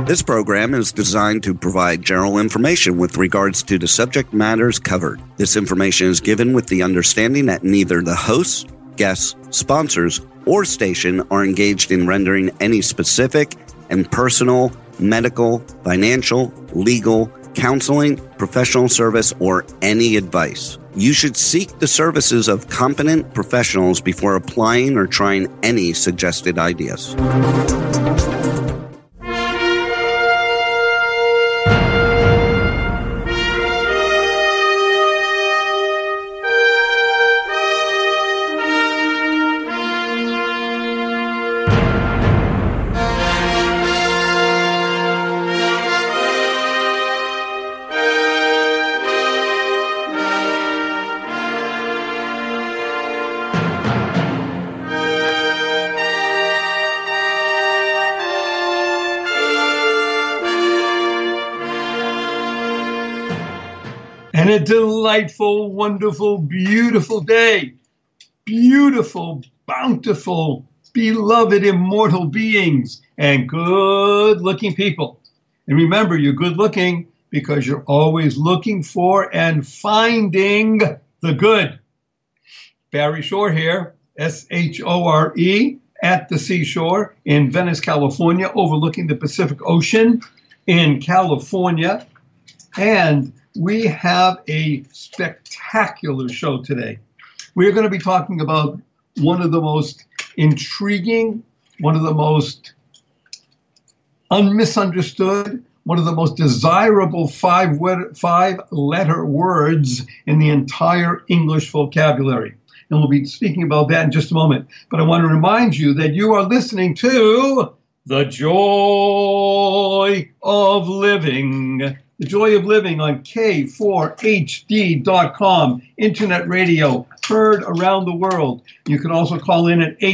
This program is designed to provide general information with regards to the subject matters covered. This information is given with the understanding that neither the hosts, guests, sponsors, or station are engaged in rendering any specific and personal, medical, financial, legal, counseling, professional service, or any advice. You should seek the services of competent professionals before applying or trying any suggested ideas. And a delightful, wonderful, beautiful day. Beautiful, bountiful, beloved, immortal beings and good-looking people. And remember, you're good-looking because you're always looking for and finding the good. Barry Shore here, S-H-O-R-E, at the seashore in Venice, California, overlooking the Pacific Ocean in California. And we have a spectacular show today. We are going to be talking about one of the most intriguing, one of the most unmisunderstood, one of the most desirable five-letter words in the entire English vocabulary. And we'll be speaking about that in just a moment. But I want to remind you that you are listening to The Joy of Living. The Joy of Living on K4HD.com, internet radio, heard around the world. You can also call in at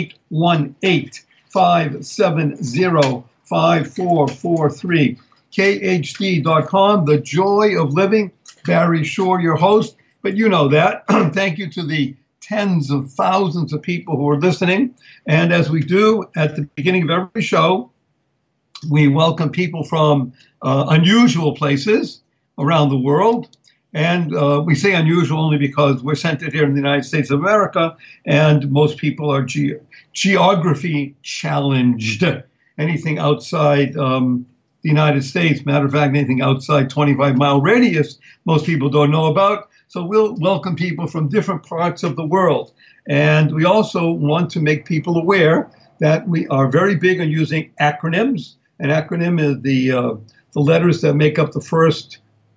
818-570-5443. KHD.com, The Joy of Living. Barry Shore, your host. But you know that. Thank you to the tens of thousands of people who are listening. And as we do at the beginning of every show, we welcome people from unusual places around the world. And we say unusual only because we're centered here in the United States of America, and most people are geography challenged. Anything outside the United States, matter of fact, anything outside 25-mile radius, most people don't know about. So we'll welcome people from different parts of the world. And we also want to make people aware that we are very big on using acronyms. An acronym is the letters that make up the first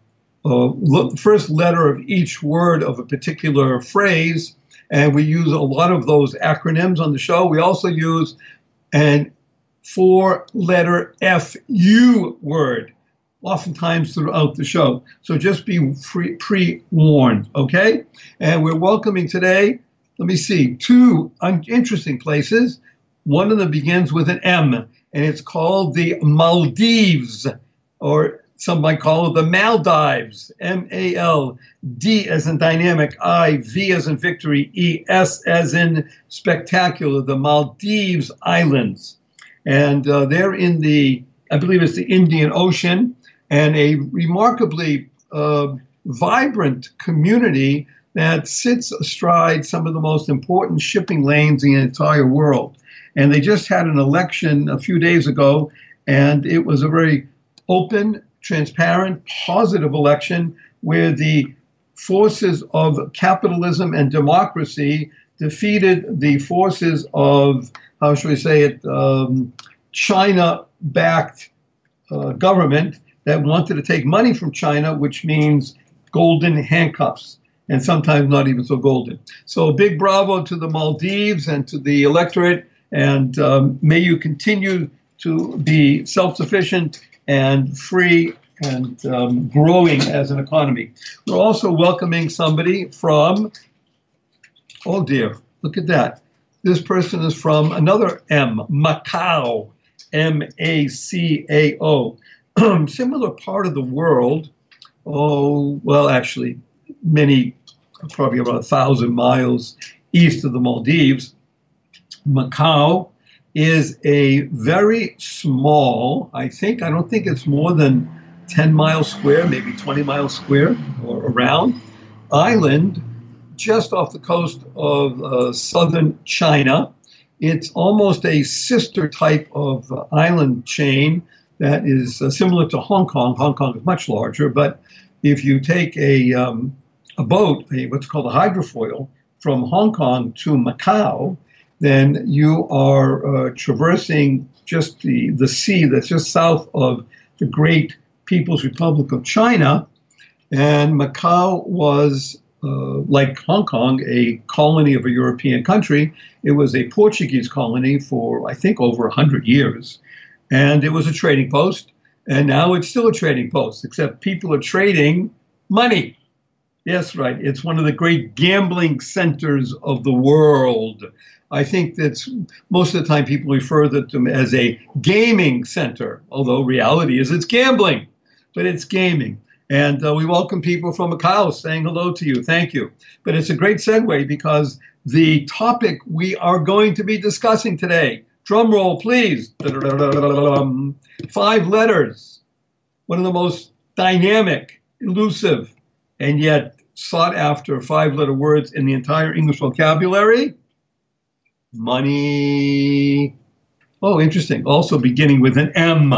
letter of each word of a particular phrase, and we use a lot of those acronyms on the show. We also use an 4-letter FU word, oftentimes throughout the show. So just be pre-warned, okay? And we're welcoming today, let me see, two interesting places. One of them begins with an M, and it's called the Maldives, or some might call it the Maldives, M-A-L-D as in dynamic, I-V as in victory, E-S as in spectacular, the Maldives Islands. And they're in the, I believe it's the Indian Ocean, and a remarkably vibrant community that sits astride some of the most important shipping lanes in the entire world. And they just had an election a few days ago, and it was a very open, transparent, positive election where the forces of capitalism and democracy defeated the forces of, how should we say it, China-backed government that wanted to take money from China, which means golden handcuffs, and sometimes not even so golden. So a big bravo to the Maldives and to the electorate. And may you continue to be self-sufficient and free and growing as an economy. We're also welcoming somebody from, oh dear, look at that. This person is from another M, Macau, M-A-C-A-O. Similar part of the world, oh, well, actually, many, probably about 1,000 miles east of the Maldives. Macau is a very small, I don't think it's more than 10 miles square, maybe 20 miles square or around, island just off the coast of southern China. It's almost a sister type of island chain that is similar to Hong Kong. Hong Kong is much larger, but if you take a boat, what's called a hydrofoil, from Hong Kong to Macau, then you are traversing just the sea that's just south of the Great People's Republic of China. And Macau was, like Hong Kong, a colony of a European country. It was a Portuguese colony for, I think, over 100 years. And it was a trading post. And now it's still a trading post, except people are trading money. Yes, right. It's one of the great gambling centers of the world. I think that's most of the time people refer to them as a gaming center, although reality is it's gambling, but it's gaming. And we welcome people from Macau saying hello to you. Thank you. But it's a great segue because the topic we are going to be discussing today, drum roll, please, 5 letters, one of the most dynamic, elusive, and yet sought after 5-letter words in the entire English vocabulary. Money. Oh, interesting. Also beginning with an M.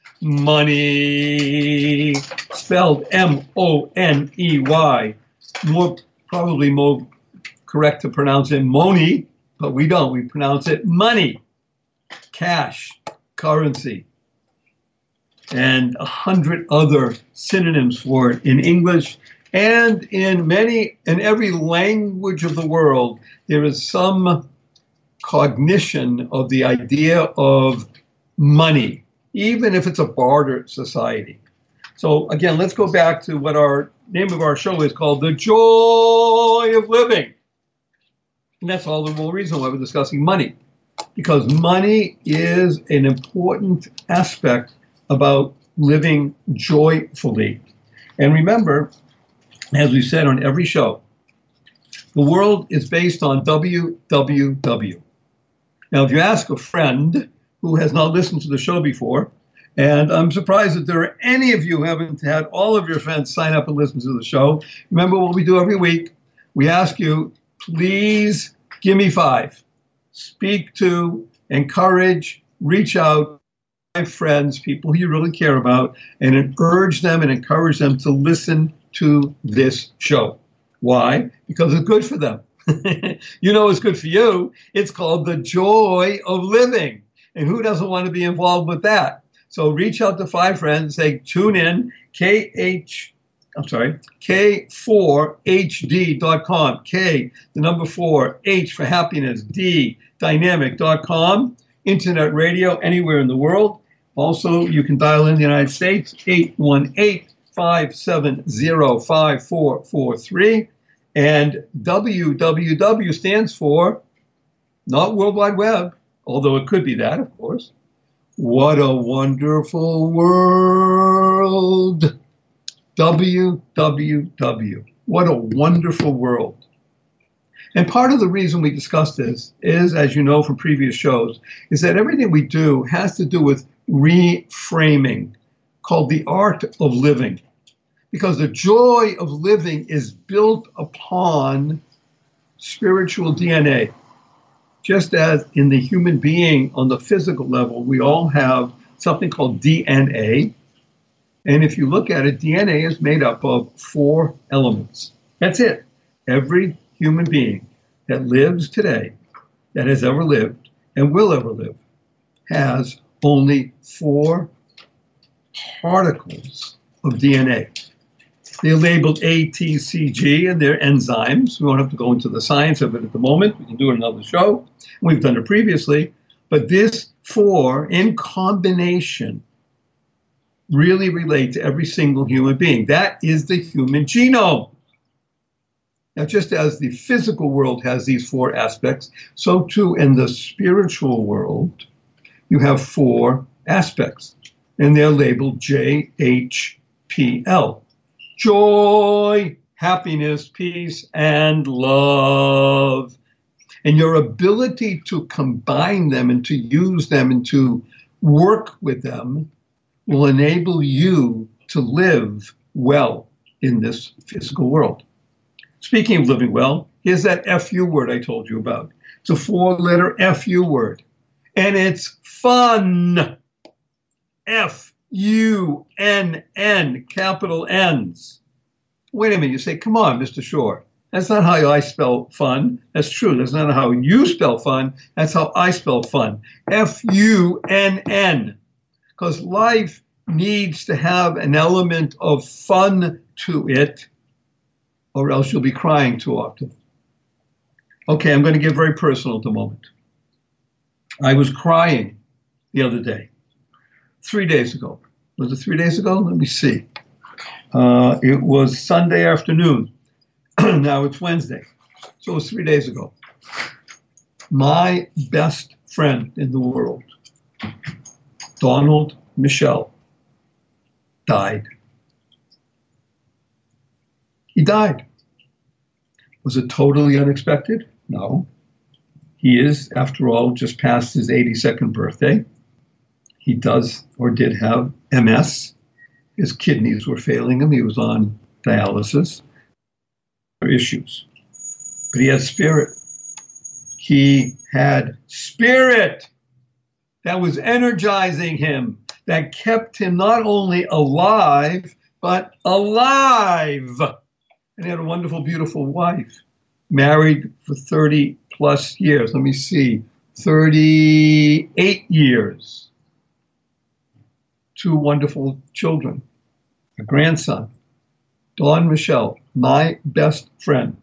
Money. Spelled M-O-N-E-Y. Probably more correct to pronounce it money, but we don't. We pronounce it money. Cash. Currency. And 100 other synonyms for it in English. And in every language of the world, there is some cognition of the idea of money, even if it's a barter society. So again, let's go back to what our name of our show is called, The Joy of Living. And that's all the real reason why we're discussing money, because money is an important aspect about living joyfully. And remember, as we said on every show, the world is based on WWW. Now, if you ask a friend who has not listened to the show before, and I'm surprised that there are any of you who haven't had all of your friends sign up and listen to the show. Remember what we do every week. We ask you, please give me 5. Speak to, encourage, reach out, friends, people you really care about, and urge them and encourage them to listen to this show. Why? Because it's good for them. You know it's good for you. It's called The Joy of Living. And who doesn't want to be involved with that? So reach out to 5 friends, say, tune in, K4HD.com. K, the number 4, H for happiness, D, dynamic.com. Internet radio anywhere in the world. Also, you can dial in the United States, 818-570-5443. And WWW stands for, not World Wide Web, although it could be that, of course. What a wonderful world. WWW. What a wonderful world. And part of the reason we discuss this is, as you know from previous shows, is that everything we do has to do with reframing, called the art of living. Because the joy of living is built upon spiritual DNA. Just as in the human being on the physical level, we all have something called DNA. And if you look at it, DNA is made up of 4 elements. That's it. Every human being that lives today, that has ever lived and will ever live, has only 4 particles of DNA. They're labeled A, T, C, G, and they're enzymes. We won't have to go into the science of it at the moment. We can do it in another show. We've done it previously. But this 4 in combination really relate to every single human being. That is the human genome. Now, just as the physical world has these 4 aspects, so too in the spiritual world, you have 4 aspects. And they're labeled JHPL. Joy, happiness, peace, and love. And your ability to combine them and to use them and to work with them will enable you to live well in this physical world. Speaking of living well, here's that FU word I told you about. It's a 4-letter FU word, and it's fun. F-U-N-N, capital N's. Wait a minute, you say, come on, Mr. Shore. That's not how I spell fun. That's true. That's not how you spell fun. That's how I spell fun. F-U-N-N. Because life needs to have an element of fun to it, or else you'll be crying too often. Okay, I'm going to get very personal at the moment. I was crying the other day, 3 days ago. Was it 3 days ago? Let me see. It was Sunday afternoon. Now it's Wednesday. So it was 3 days ago. My best friend in the world, Donald Michel, died. He died. Was it totally unexpected? No. He is, after all, just past his 82nd birthday. He does or did have MS. His kidneys were failing him. He was on dialysis. Issues. But he had spirit. He had spirit that was energizing him, that kept him not only alive, but alive. And he had a wonderful, beautiful wife, married for 30 plus years. Let me see, 38 years. 2 wonderful children, a grandson. Don Michel, my best friend.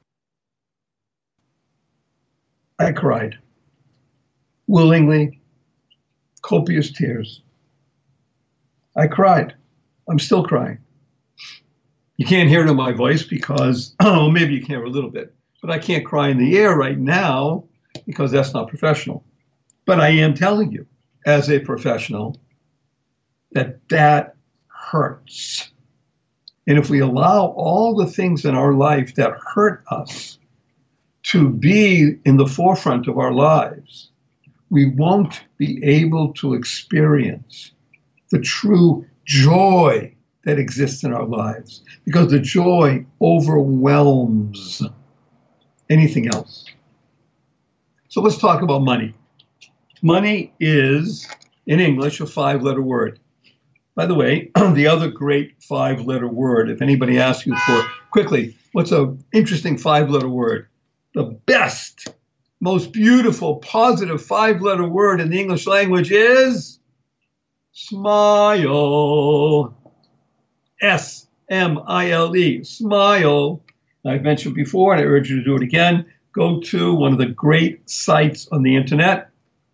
I cried, willingly, copious tears. I cried. I'm still crying. You can't hear it in my voice because, oh, maybe you can hear a little bit, but I can't cry in the air right now because that's not professional. But I am telling you, as a professional, that hurts. And if we allow all the things in our life that hurt us to be in the forefront of our lives, we won't be able to experience the true joy that exists in our lives, because the joy overwhelms anything else. So let's talk about money. Money is, in English, a 5-letter word. By the way, the other great 5-letter word, if anybody asks you for, quickly, what's an interesting 5-letter word? The best, most beautiful, positive 5-letter word in the English language is smile. S-M-I-L-E, smile. I've mentioned before, and I urge you to do it again. Go to one of the great sites on the internet,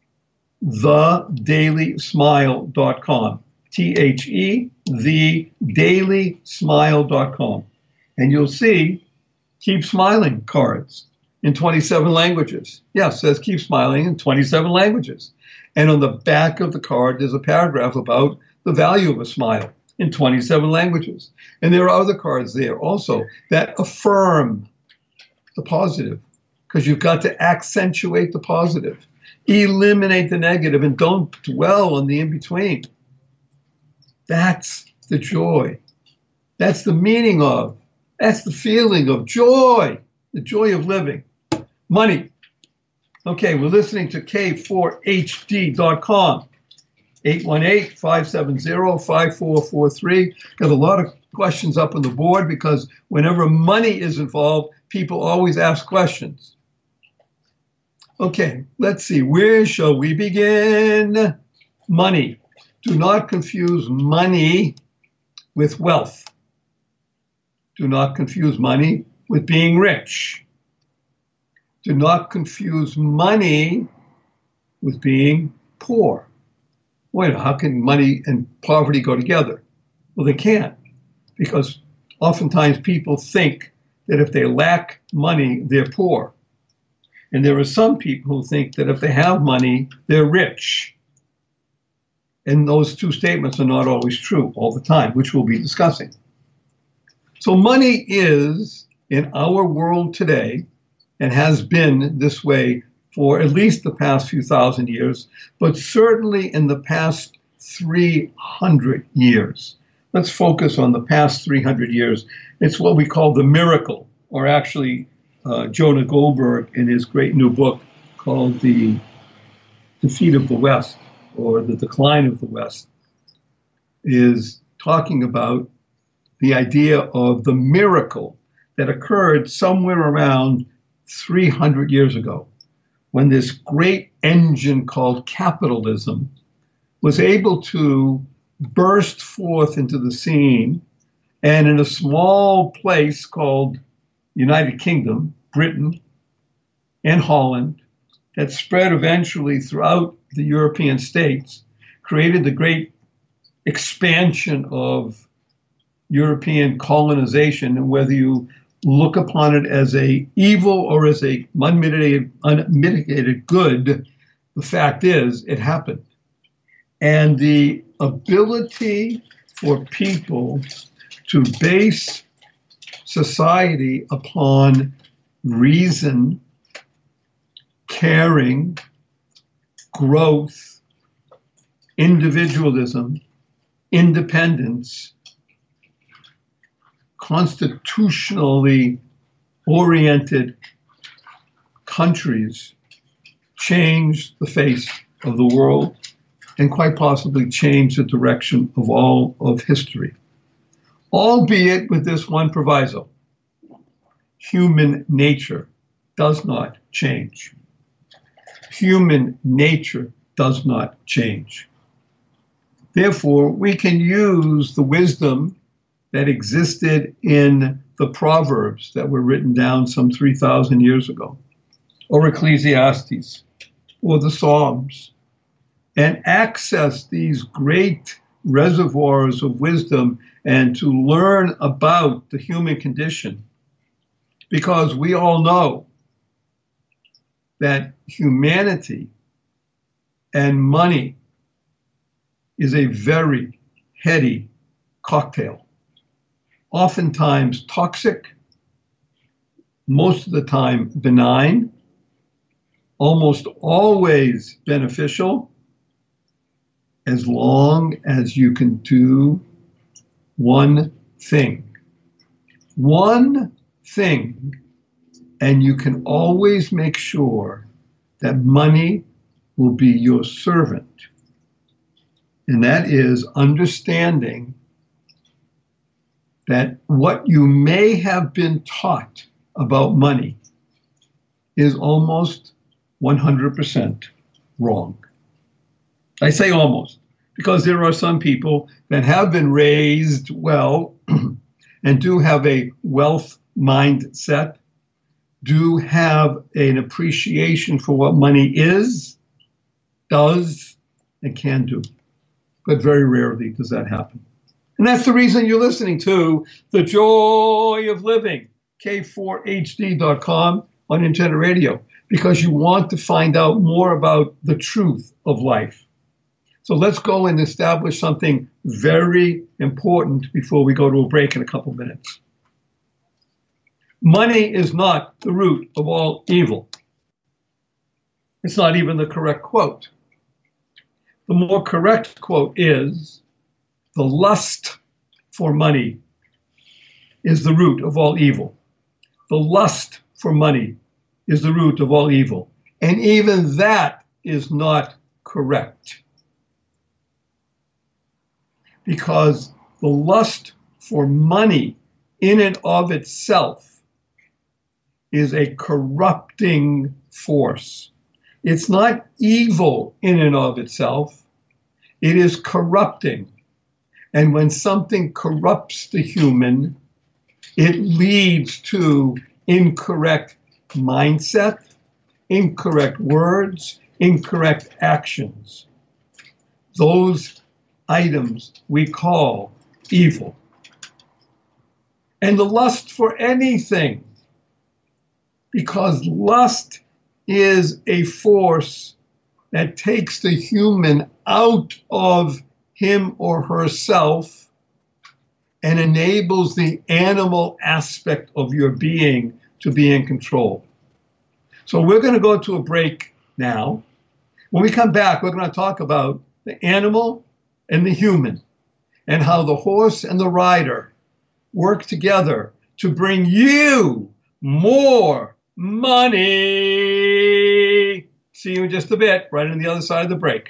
thedailysmile.com. T-H-E, thedailysmile.com. And you'll see Keep Smiling cards in 27 languages. Yes, it says Keep Smiling in 27 languages. And on the back of the card, there's a paragraph about the value of a smile in 27 languages. And there are other cards there also that affirm the positive, because you've got to accentuate the positive, eliminate the negative, and don't dwell on the in-between. That's the joy. That's the meaning of, that's the feeling of joy, the joy of living. Money. Okay, we're listening to K4HD.com, 818-570-5443. Got a lot of questions up on the board because whenever money is involved, people always ask questions. Okay, let's see. Where shall we begin? Money. Do not confuse money with wealth. Do not confuse money with being rich. Do not confuse money with being poor. Wait, how can money and poverty go together? Well, they can't, because oftentimes people think that if they lack money, they're poor. And there are some people who think that if they have money, they're rich. And those two statements are not always true all the time, which we'll be discussing. So money is, in our world today, and has been this way for at least the past few thousand years, but certainly in the past 300 years. Let's focus on the past 300 years. It's what we call the miracle, or actually Jonah Goldberg in his great new book called The Defeat of the West, or The Decline of the West, is talking about the idea of the miracle that occurred somewhere around 300 years ago, when this great engine called capitalism was able to burst forth into the scene, and in a small place called United Kingdom, Britain, and Holland, that spread eventually throughout the European states, created the great expansion of European colonization. And whether you look upon it as a evil or as a unmitigated good, the fact is it happened. And the ability for people to base society upon reason, caring, growth, individualism, independence, constitutionally oriented countries change the face of the world and quite possibly change the direction of all of history. Albeit with this one proviso: human nature does not change. Human nature does not change. Therefore, we can use the wisdom that existed in the Proverbs that were written down some 3,000 years ago, or Ecclesiastes, or the Psalms, and access these great reservoirs of wisdom and to learn about the human condition. Because we all know that humanity and money is a very heady cocktail, oftentimes toxic, most of the time benign, almost always beneficial, as long as you can do one thing. One thing, and you can always make sure that money will be your servant. And that is understanding that what you may have been taught about money is almost 100% wrong. I say almost, because there are some people that have been raised well and do have a wealth mindset, do have an appreciation for what money is, does, and can do. But very rarely does that happen. And that's the reason you're listening to The Joy of Living, K4HD.com on internet radio, because you want to find out more about the truth of life. So let's go and establish something very important before we go to a break in a couple minutes. Money is not the root of all evil. It's not even the correct quote. The more correct quote is, the lust for money is the root of all evil. The lust for money is the root of all evil. And even that is not correct. Because the lust for money in and of itself is a corrupting force. It's not evil in and of itself. It is corrupting. And when something corrupts the human, it leads to incorrect mindset, incorrect words, incorrect actions. Those items we call evil. And the lust for anything, because lust is a force that takes the human out of him or herself and enables the animal aspect of your being to be in control. So we're going to go to a break now. When we come back, we're going to talk about the animal and the human and how the horse and the rider work together to bring you more money. See you in just a bit, right on the other side of the break.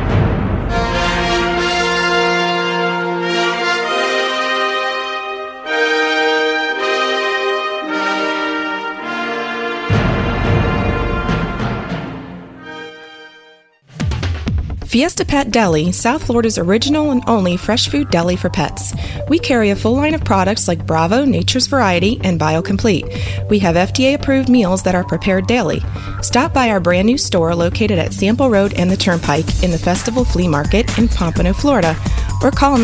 Fiesta Pet Deli, South Florida's original and only fresh food deli for pets. We carry a full line of products like Bravo, Nature's Variety, and BioComplete. We have FDA-approved meals that are prepared daily. Stop by our brand new store located at Sample Road and the Turnpike in the Festival Flea Market in Pompano, Florida, or call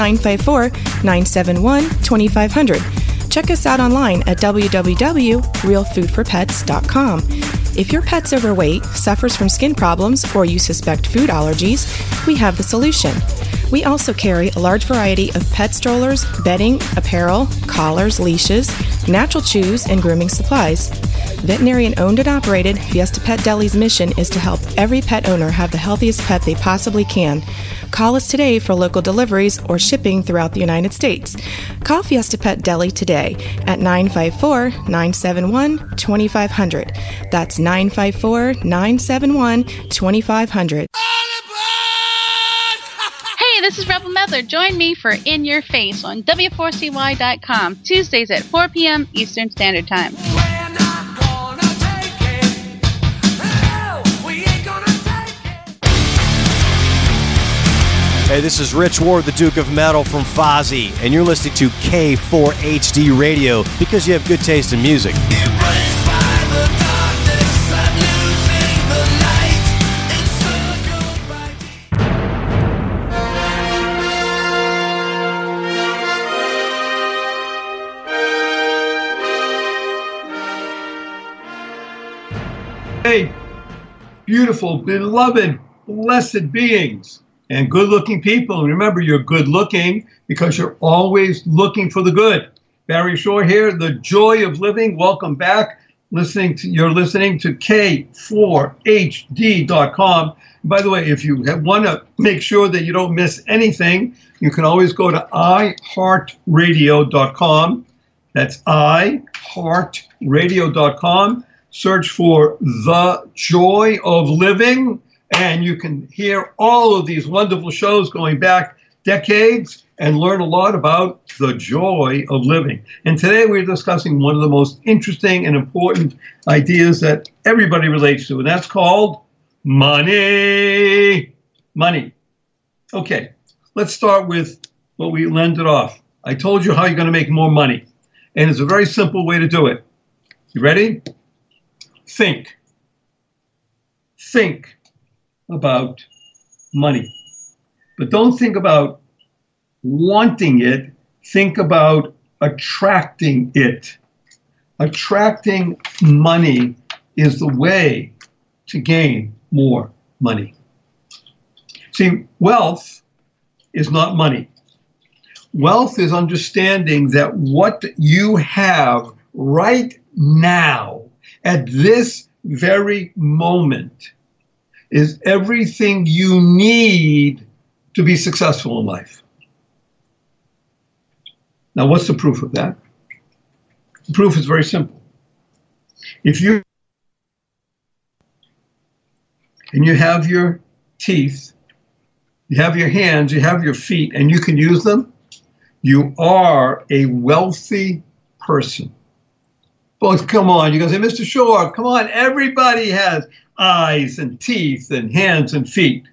954-971-2500. Check us out online at www.realfoodforpets.com. If your pet's overweight, suffers from skin problems, or you suspect food allergies, we have the solution. We also carry a large variety of pet strollers, bedding, apparel, collars, leashes, natural chews, and grooming supplies. Veterinarian owned and operated, Fiesta Pet Deli's mission is to help every pet owner have the healthiest pet they possibly can. Call us today for local deliveries or shipping throughout the United States. Call Fiesta Pet Deli today at 954-971-2500. That's 954-971-2500. Hey, this is Rebel Medler. Join me for In Your Face on W4CY.com, Tuesdays at 4 p.m. Eastern Standard Time. Hey, this is Rich Ward, the Duke of Metal from Fozzy, and you're listening to K4HD Radio because you have good taste in music. Hey, beautiful, beloved, blessed beings. And good-looking people. And remember, you're good-looking because you're always looking for the good. Barry Shore here, the joy of living. Welcome back. You're listening to K4HD.com. By the way, if you want to make sure that you don't miss anything, you can always go to iHeartRadio.com. That's iHeartRadio.com. Search for The Joy of Living. And you can hear all of these wonderful shows going back decades and learn a lot about the joy of living. And today we're discussing one of the most interesting and important ideas that everybody relates to, and that's called money. Money. Okay, let's start with what we ended off. I told you how you're going to make more money, and it's a very simple way to do it. You ready? Think. Think about money. But don't think about wanting it. Think about attracting it. Attracting money is the way to gain more money. See, wealth is not money. Wealth is understanding that what you have right now, at this very moment, is everything you need to be successful in life. Now, what's the proof of that? The proof is very simple. If you have your teeth, you have your hands, you have your feet, and you can use them, you are a wealthy person. But come on, you guys say, Mr. Shore, come on, everybody has eyes and teeth and hands and feet.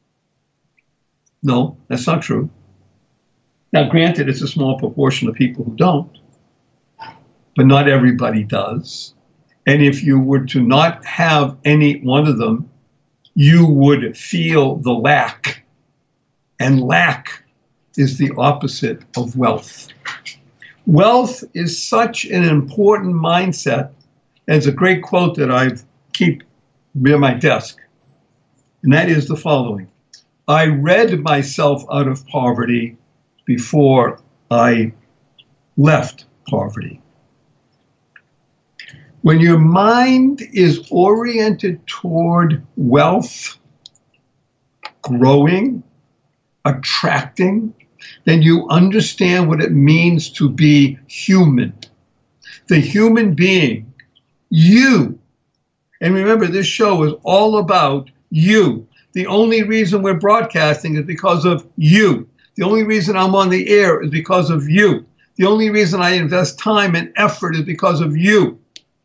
No, that's not true. Now, granted, it's a small proportion of people who don't, but not everybody does. And if you were to not have any one of them, you would feel the lack. And lack is the opposite of wealth. Wealth is such an important mindset. And it's a great quote that I keep near my desk. And that is the following. I read myself out of poverty before I left poverty. When your mind is oriented toward wealth, growing, attracting, then you understand what it means to be human. The human being, you. And remember, this show is all about you. The only reason we're broadcasting is because of you. The only reason I'm on the air is because of you. The only reason I invest time and effort is because of you.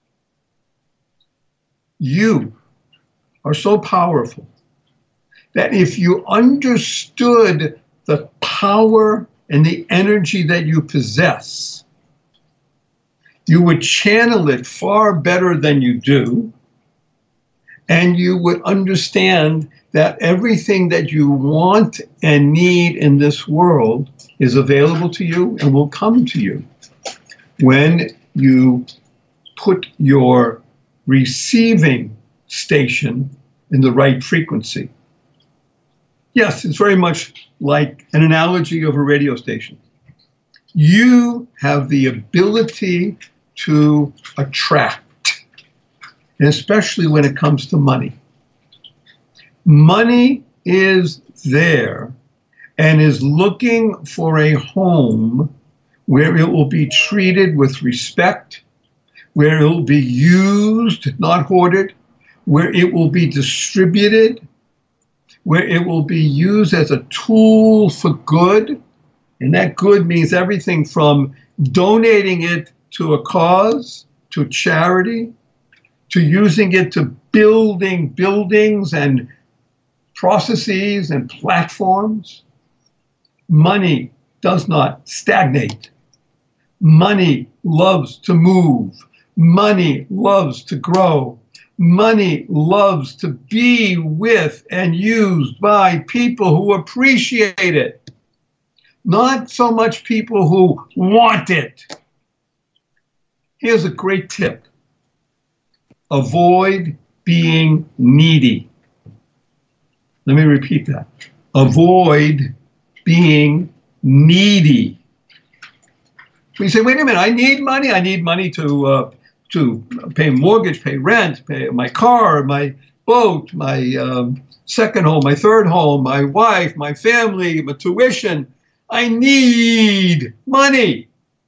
You are so powerful that if you understood the power and the energy that you possess, you would channel it far better than you do, and you would understand that everything that you want and need in this world is available to you and will come to you when you put your receiving station in the right frequency. Yes, it's very much like an analogy of a radio station. You have the ability to attract, and especially when it comes to money. Money is there and is looking for a home where it will be treated with respect, where it will be used, not hoarded, where it will be distributed, where it will be used as a tool for good. And that good means everything from donating it to a cause, to charity, to using it to building buildings and processes and platforms. Money does not stagnate. Money loves to move. Money loves to grow. Money loves to be with and used by people who appreciate it. Not so much people who want it. Here's a great tip. Avoid being needy. Let me repeat that. Avoid being needy. So you say, wait a minute, I need money. I need money to pay mortgage, pay rent, pay my car, my boat, my second home, my third home, my wife, my family, my tuition. I need money.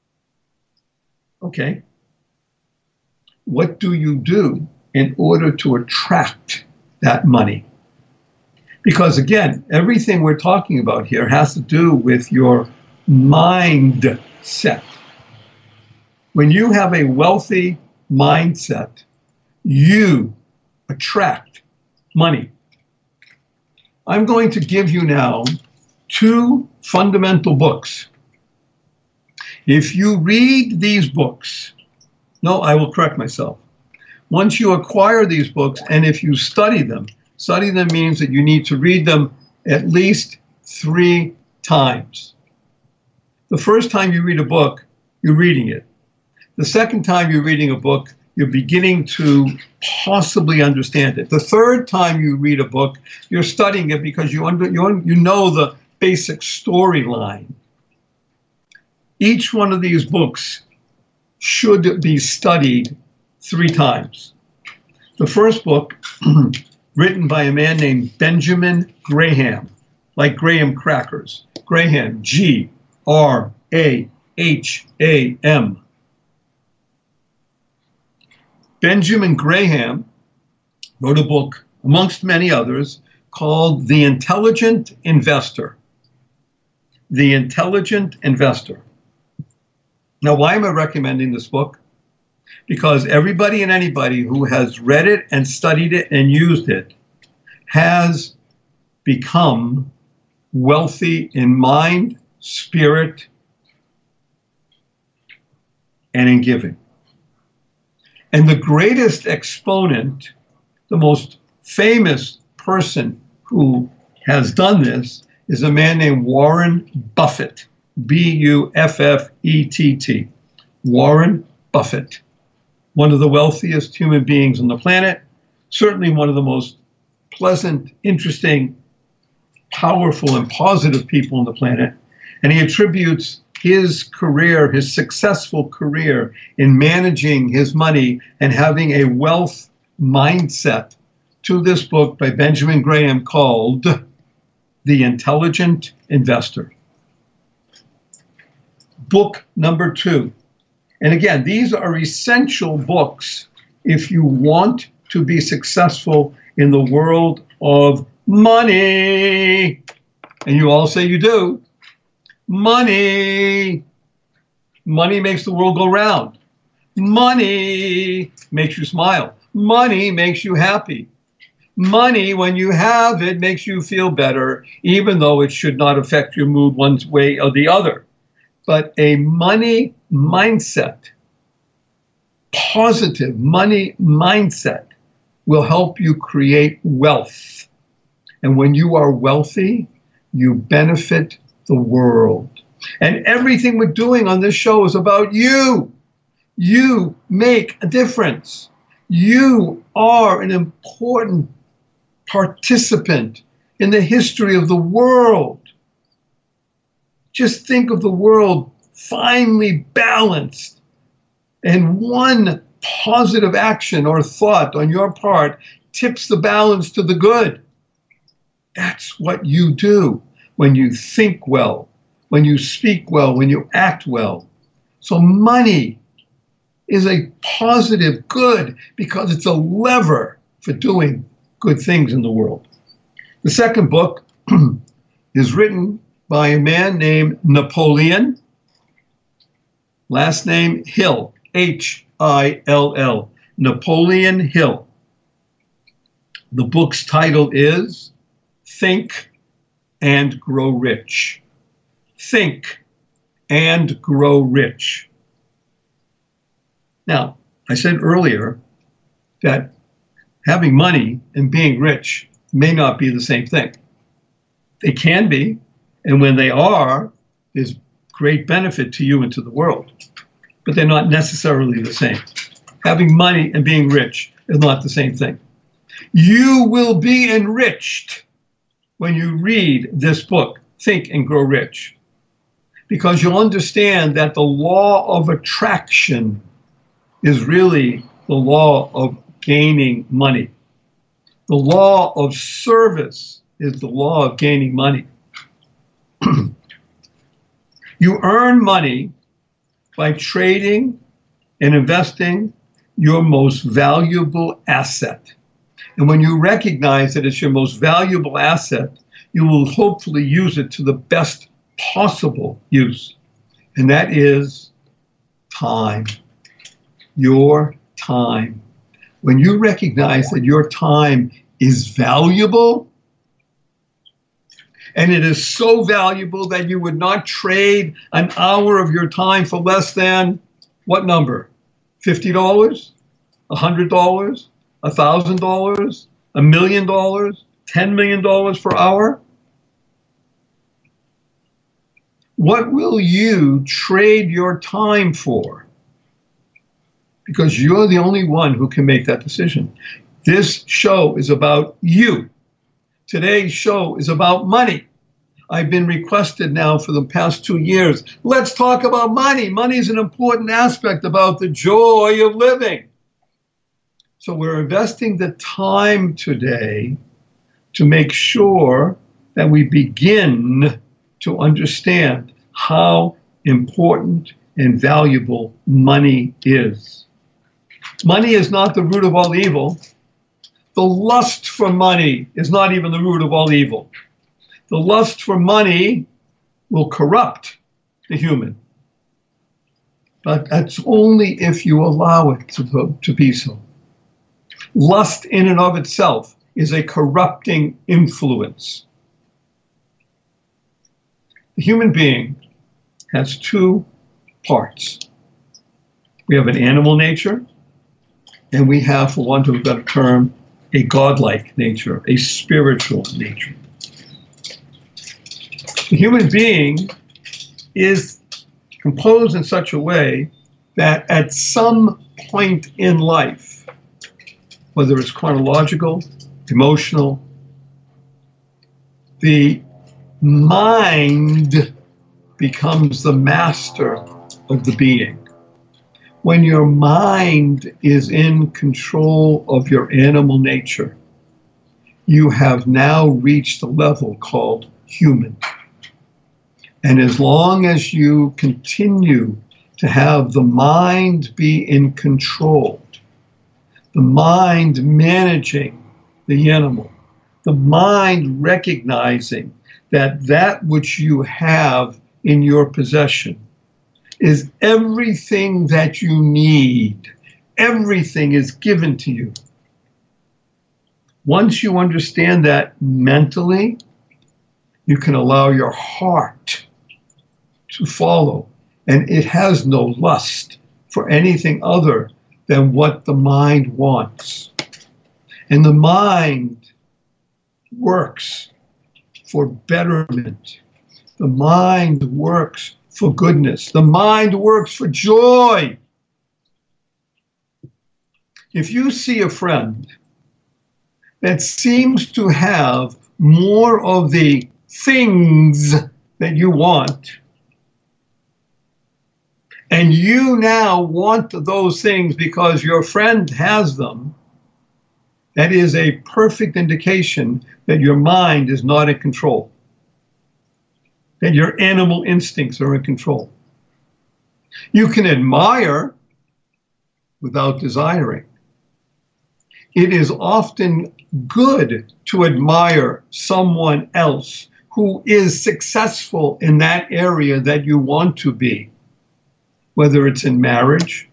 Okay. What do you do in order to attract that money? Because again, everything we're talking about here has to do with your mindset. When you have a wealthy mindset, you attract money. I'm going to give you now 2 fundamental books. If you read these books, no, I will correct myself. Once you acquire these books, and if you study them means that you need to read them at least 3 times. The first time you read a book, you're reading it. The second time you're reading a book, you're beginning to possibly understand it. The third time you read a book, you're studying it because you know the basic storyline. Each one of these books should be studied 3 times. The first book, written by a man named Benjamin Graham, like Graham crackers. Graham, Graham. Benjamin Graham wrote a book, amongst many others, called The Intelligent Investor. The Intelligent Investor. Now, why am I recommending this book? Because everybody and anybody who has read it and studied it and used it has become wealthy in mind, spirit, and in giving. And the greatest exponent, the most famous person who has done this, is a man named Warren Buffett. Buffett. Warren Buffett. One of the wealthiest human beings on the planet. Certainly one of the most pleasant, interesting, powerful, and positive people on the planet. And he attributes his career, his successful career in managing his money and having a wealth mindset to this book by Benjamin Graham called The Intelligent Investor. Book number 2. And again, these are essential books if you want to be successful in the world of money. And you all say you do. Money. Money makes the world go round. Money makes you smile. Money makes you happy. Money, when you have it, makes you feel better, even though it should not affect your mood one way or the other. But a money mindset, positive money mindset, will help you create wealth. And when you are wealthy, you benefit the world. And everything we're doing on this show is about you. You make a difference. You are an important participant in the history of the world. Just think of the world finely balanced, and one positive action or thought on your part tips the balance to the good. That's what you do when you think well, when you speak well, when you act well. So money is a positive good because it's a lever for doing good things in the world. The second book is written by a man named Napoleon, last name Hill, H-I-L-L, Napoleon Hill. The book's title is Think and Grow Rich. Think and Grow Rich. Now, I said earlier that having money and being rich may not be the same thing. They can be, and when they are, there's great benefit to you and to the world. But they're not necessarily the same. Having money and being rich is not the same thing. You will be enriched when you read this book, Think and Grow Rich, because you'll understand that the law of attraction is really the law of gaining money. The law of service is the law of gaining money. You earn money by trading and investing your most valuable asset. And when you recognize that it's your most valuable asset, you will hopefully use it to the best possible use. And that is time. Your time. When you recognize that your time is valuable, and it is so valuable that you would not trade an hour of your time for less than what number? $50? $100? $1,000? $1 million? $10 million per hour? What will you trade your time for? Because you're the only one who can make that decision. This show is about you. Today's show is about money. I've been requested now for the past 2 years, let's talk about money. Money is an important aspect about the joy of living. So we're investing the time today to make sure that we begin to understand how important and valuable money is. Money is not the root of all evil. The lust for money is not even the root of all evil. The lust for money will corrupt the human. But that's only if you allow it to be so. Lust in and of itself is a corrupting influence. The human being has two parts. We have an animal nature, and we have, for want of a better term, a godlike nature, a spiritual nature. The human being is composed in such a way that at some point in life, whether it's chronological, emotional, the mind becomes the master of the being. When your mind is in control of your animal nature, you have now reached a level called human. And as long as you continue to have the mind be in control, the mind managing the animal, the mind recognizing that that which you have in your possession is everything that you need. Everything is given to you. Once you understand that mentally, you can allow your heart to follow. And it has no lust for anything other than what the mind wants. And the mind works for betterment. The mind works for goodness. The mind works for joy. If you see a friend that seems to have more of the things that you want, and you now want those things because your friend has them, that is a perfect indication that your mind is not in control, that your animal instincts are in control. You can admire without desiring. It is often good to admire someone else who is successful in that area that you want to be, whether it's in marriage,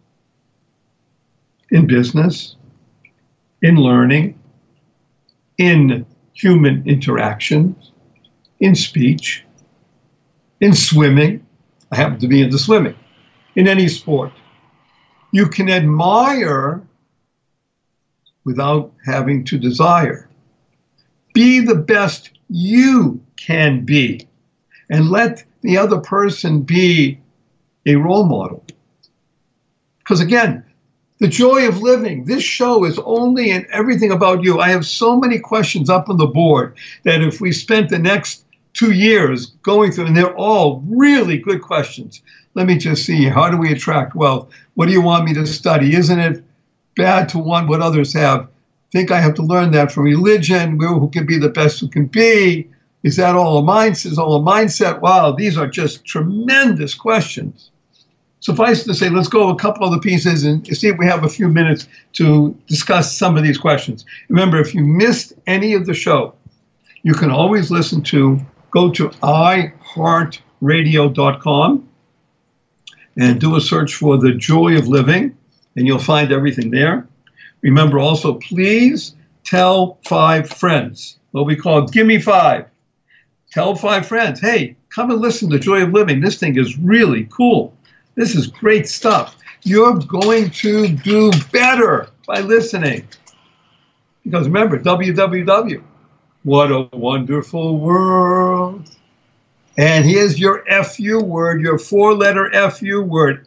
in business, in learning, in human interactions, in speech, in swimming. I happen to be into swimming. In any sport. You can admire without having to desire. Be the best you can be, and let the other person be a role model. Because again, the joy of living, this show is only and everything about you. I have so many questions up on the board that if we spent the next 2 years going through, and they're all really good questions. Let me just see, how do we attract wealth? What do you want me to study? Isn't it bad to want what others have? Think I have to learn that from religion? Who can be the best who can be? Is that all a mindset? Is all a mindset? Wow, these are just tremendous questions. Suffice to say, let's go a couple other pieces and see if we have a few minutes to discuss some of these questions. Remember, if you missed any of the show, you can always go to iHeartRadio.com and do a search for The Joy of Living, and you'll find everything there. Remember also, please tell 5 friends, what we call Gimme 5. Tell 5 friends, hey, come and listen to Joy of Living. This thing is really cool. This is great stuff. You're going to do better by listening. Because remember, www. What a wonderful world. And here's your FU word, your 4-letter FU word,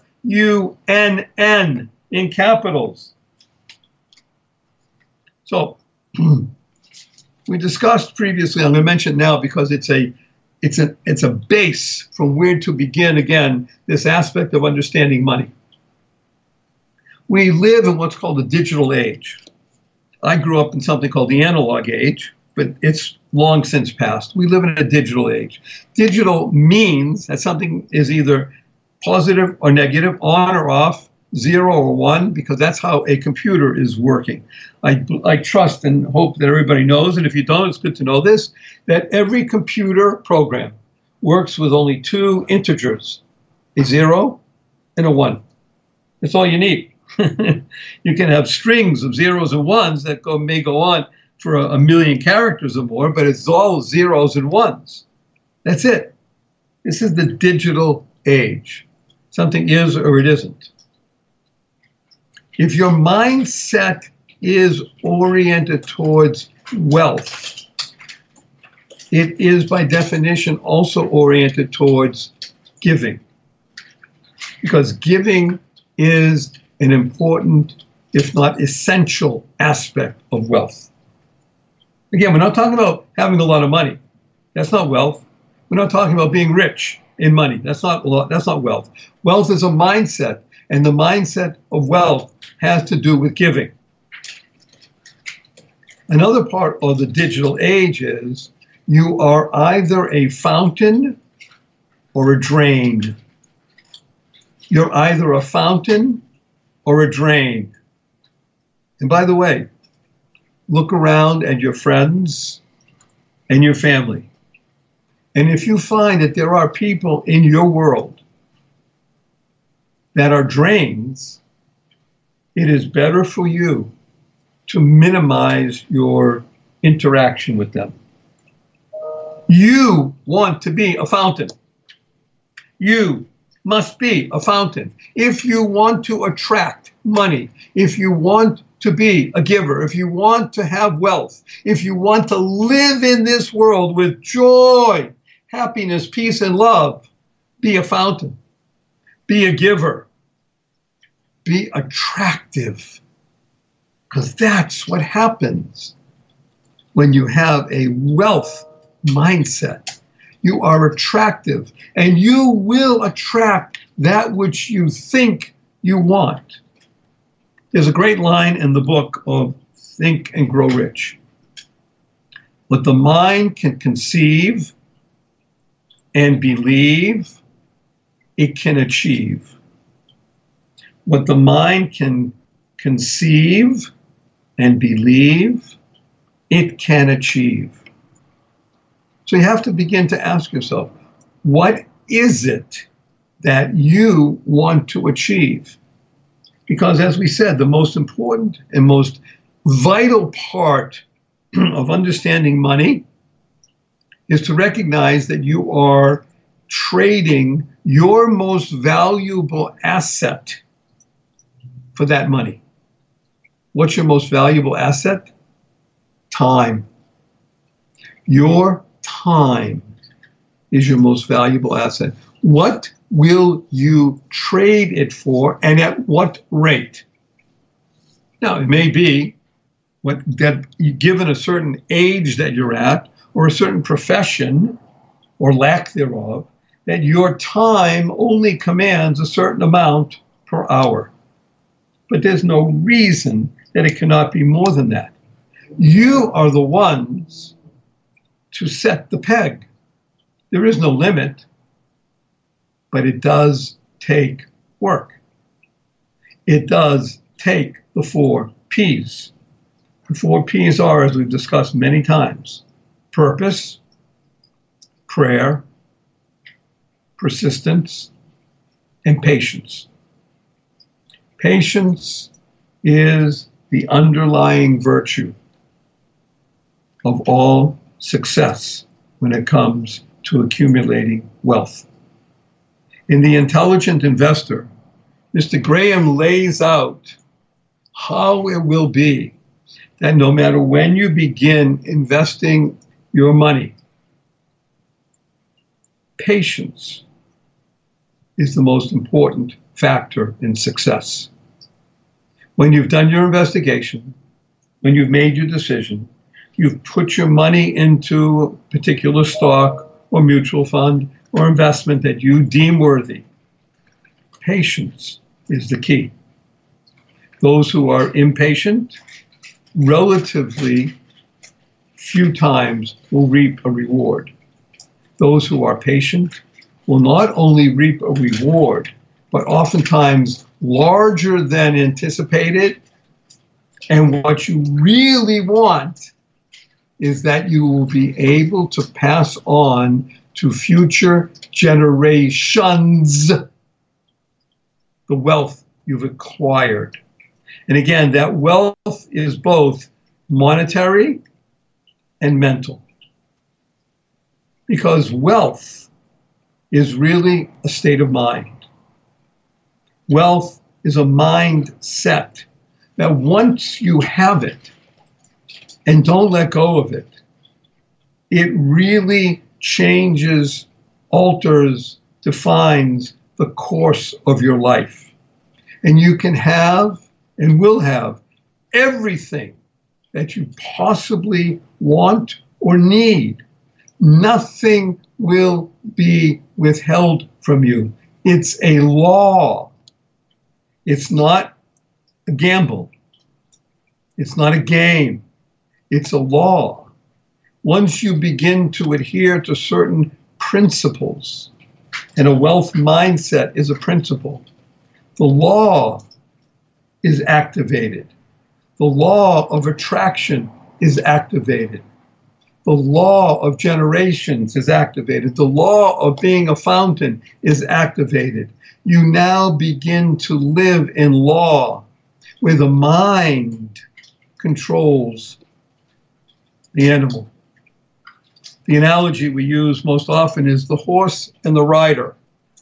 FUNN in capitals. So we discussed previously, I'm going to mention now because it's a base from where to begin, again, this aspect of understanding money. We live in what's called the digital age. I grew up in something called the analog age, but it's long since passed. We live in a digital age. Digital means that something is either positive or negative, on or off, 0 or 1, because that's how a computer is working. I trust and hope that everybody knows, and if you don't, it's good to know this, that every computer program works with only 2 integers, a 0 and a 1. That's all you need. You can have strings of 0s and 1s that may go on for a million characters or more, but it's all 0s and 1s. That's it. This is the digital age. Something is or it isn't. If your mindset is oriented towards wealth, it is by definition also oriented towards giving. Because giving is an important, if not essential, aspect of wealth. Again, we're not talking about having a lot of money. That's not wealth. We're not talking about being rich in money. That's not wealth. Wealth is a mindset, and the mindset of wealth has to do with giving. Another part of the digital age is you are either a fountain or a drain. You're either a fountain or a drain. And by the way, look around at your friends and your family. And if you find that there are people in your world that are drains, it is better for you to minimize your interaction with them. You want to be a fountain. You must be a fountain. If you want to attract money, if you want to be a giver, if you want to have wealth, if you want to live in this world with joy, happiness, peace, and love, be a fountain. Be a giver. Be attractive. Because that's what happens when you have a wealth mindset. You are attractive, and you will attract that which you think you want. There's a great line in the book of Think and Grow Rich. What the mind can conceive and believe, it can achieve. What the mind can conceive and believe, it can achieve. So you have to begin to ask yourself, what is it that you want to achieve? Because as we said, the most important and most vital part of understanding money is to recognize that you are trading your most valuable asset for that money. What's your most valuable asset? Time. Your time is your most valuable asset. What will you trade it for, and at what rate? Now, it may be that given a certain age that you're at, or a certain profession, or lack thereof, that your time only commands a certain amount per hour. But there's no reason that it cannot be more than that. You are the ones to set the peg. There is no limit, but it does take work. It does take the 4 P's. The 4 P's are, as we've discussed many times, purpose, prayer, persistence, and patience. Patience is the underlying virtue of all success when it comes to accumulating wealth. In The Intelligent Investor, Mr. Graham lays out how it will be that no matter when you begin investing your money, patience is the most important factor in success. When you've done your investigation, when you've made your decision, you've put your money into a particular stock or mutual fund or investment that you deem worthy, patience is the key. Those who are impatient, relatively few times will reap a reward. Those who are patient will not only reap a reward, but oftentimes larger than anticipated. And what you really want is that you will be able to pass on to future generations the wealth you've acquired. And again, that wealth is both monetary and mental. Because wealth is really a state of mind. Wealth is a mindset that once you have it and don't let go of it, it really changes, alters, defines the course of your life. And you can have and will have everything that you possibly want or need. Nothing will be withheld from you. It's a law. It's not a gamble. It's not a game. It's a law. Once you begin to adhere to certain principles, and a wealth mindset is a principle, the law is activated. The law of attraction is activated. The law of generations is activated. The law of being a fountain is activated. You now begin to live in law where the mind controls the animal. The analogy we use most often is the horse and the rider.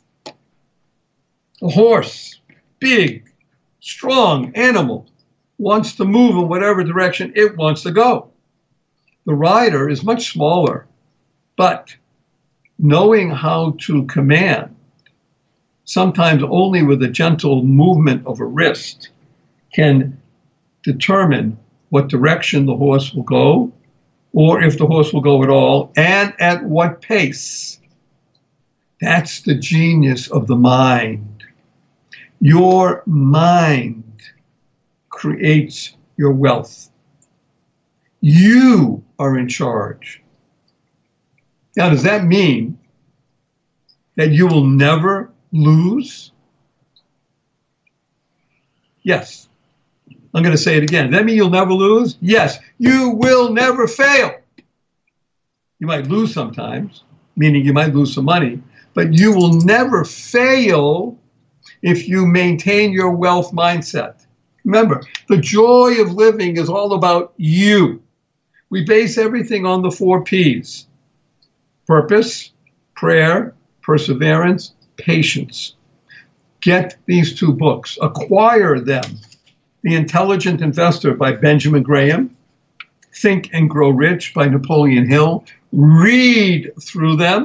The horse, big, strong animal, wants to move in whatever direction it wants to go. The rider is much smaller, but knowing how to command, sometimes only with a gentle movement of a wrist, can determine what direction the horse will go, or if the horse will go at all, and at what pace. That's the genius of the mind. Your mind creates your wealth. You are in charge. Now, does that mean that you will never lose? Yes. I'm going to say it again. Does that mean you'll never lose? Yes. You will never fail. You might lose sometimes, meaning you might lose some money, but you will never fail if you maintain your wealth mindset. Remember, the joy of living is all about you. We base everything on the 4 P's: purpose, prayer, perseverance, patience. Get these 2 books. Acquire them. The Intelligent Investor by Benjamin Graham, Think and Grow Rich by Napoleon Hill. Read through them.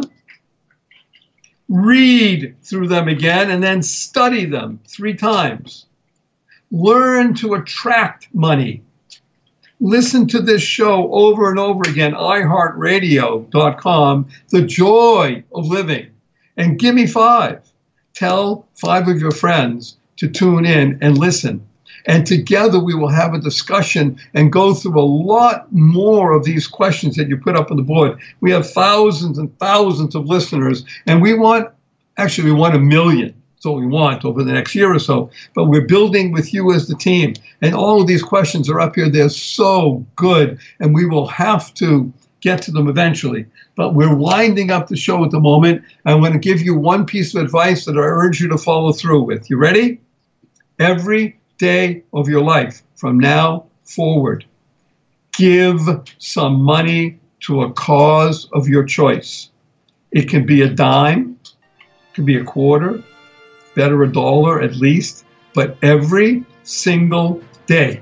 Read through them again, and then study them 3 times. Learn to attract money. Listen to this show over and over again, iHeartRadio.com, The Joy of Living. And give me 5. Tell 5 of your friends to tune in and listen. And together we will have a discussion and go through a lot more of these questions that you put up on the board. We have thousands and thousands of listeners, and we want 1 million. That's what we want over the next year or so. But we're building with you as the team. And all of these questions are up here. They're so good, and we will have to get to them eventually. But we're winding up the show at the moment. I want to give you one piece of advice that I urge you to follow through with. You ready? Every day of your life from now forward, give some money to a cause of your choice. It can be a dime, it can be a quarter, better a dollar at least, but every single day,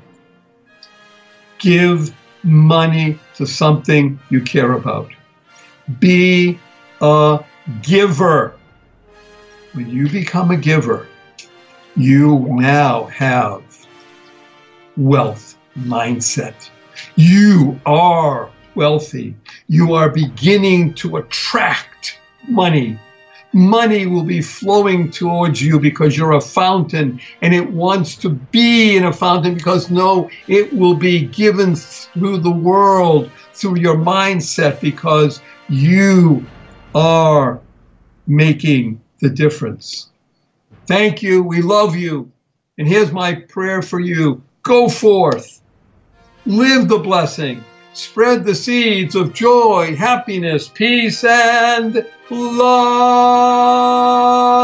give money to something you care about. Be a giver. When you become a giver, you now have wealth mindset. You are wealthy. You are beginning to attract money. Money will be flowing towards you because you're a fountain, and it wants to be in a fountain because it will be given through the world, through your mindset, because you are making the difference. Thank you. We love you. And here's my prayer for you. Go forth. Live the blessing. Spread the seeds of joy, happiness, peace, and love.